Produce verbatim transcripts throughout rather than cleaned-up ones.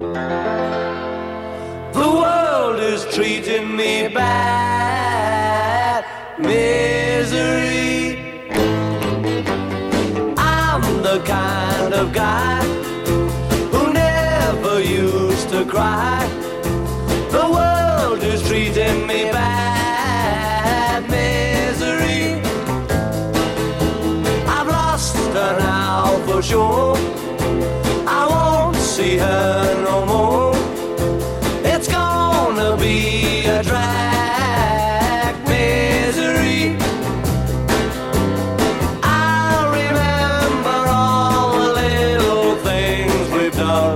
The world is treating me bad, misery. I'm the kind of guy who never used to cry. The world is treating me bad, misery. I've lost her now for sure. I won't see her no more. It's gonna be a drag, misery. I'll remember all the little things we've done.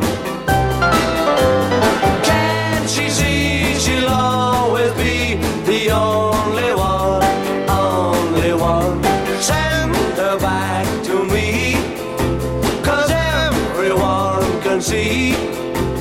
Can't she see she'll always be the only one, only one? Send her back to me, 'cause everyone can see